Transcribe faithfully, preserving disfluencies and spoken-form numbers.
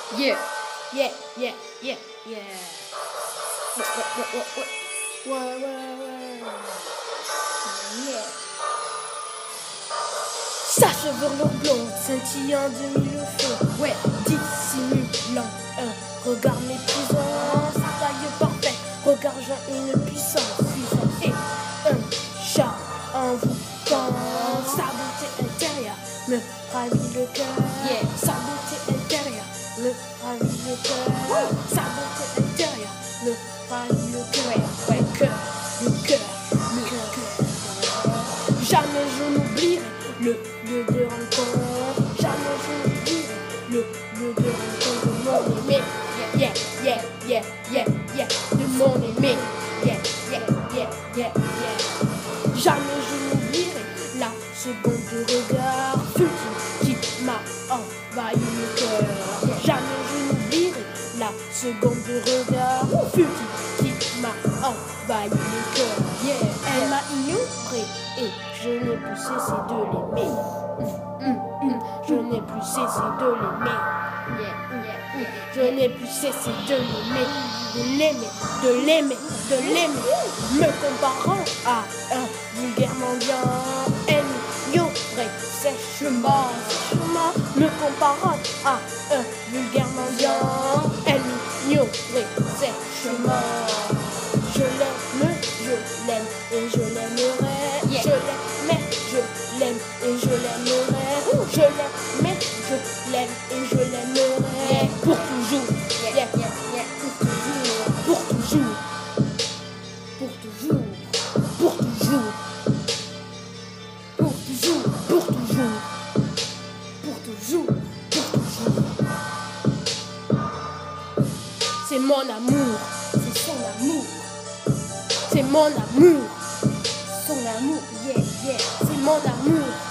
Yeah, yeah, yeah, yeah, yeah. Ouais, ouais, ouais, ouais, ouais, ouais, ouais, ouais. Yeah. Sa chevelure blonde scintillant de mille feux, ouais, dissimulant un regard méprisant, sa taille parfaite, regardant une puissance, puissance et un chat envoûtant, sa beauté intérieure me ravit le cœur, yeah. Sa beauté intérieure me ravit le cœur, sa beauté intérieure me ravit le cœur, ouais, ouais, cœur, le cœur, le cœur. Jamais je n'oublierai le lieu de rencontre, jamais je n'oublierai le lieu de rencontre de mon aimé, yeah, yeah, yeah, yeah, yeah, de mon aimé, yeah, yeah, yeah, yeah, yeah. Jamais je n'oublierai la seconde de regard futile qui m'a envahi le cœur. Jamais je n'oublierai la seconde de regard futile qui m'a envahi le cœur. Yeah. Elle m'a ignoré et je n'ai plus cessé de l'aimer. Mm, mm, mm. Je n'ai plus cessé de l'aimer. Yeah, yeah, yeah. Je n'ai plus cessé de l'aimer, de l'aimer, de l'aimer, de l'aimer. Me comparant à un vulgaire mendiant, elle m'ignorait sèchement, sèchement. Me comparant à un vulgaire mendiant, elle m'ignorait sèchement. Je l'aime, je l'aime et je l'aimerai. Yeah. Je l'aime, je l'aime et je l'aimerai. Je l'aime, mais je l'aime et je l'aimerai. Yeah. Pour toujours. Yeah. Yeah. Yeah. Pour toujours. Pour toujours. Pour toujours. Pour toujours. Pour toujours. Pour toujours. Pour toujours. Pour toujours. C'est mon amour. C'est son amour. C'est mon amour. Son amour. Yeah, yeah. C'est mon amour.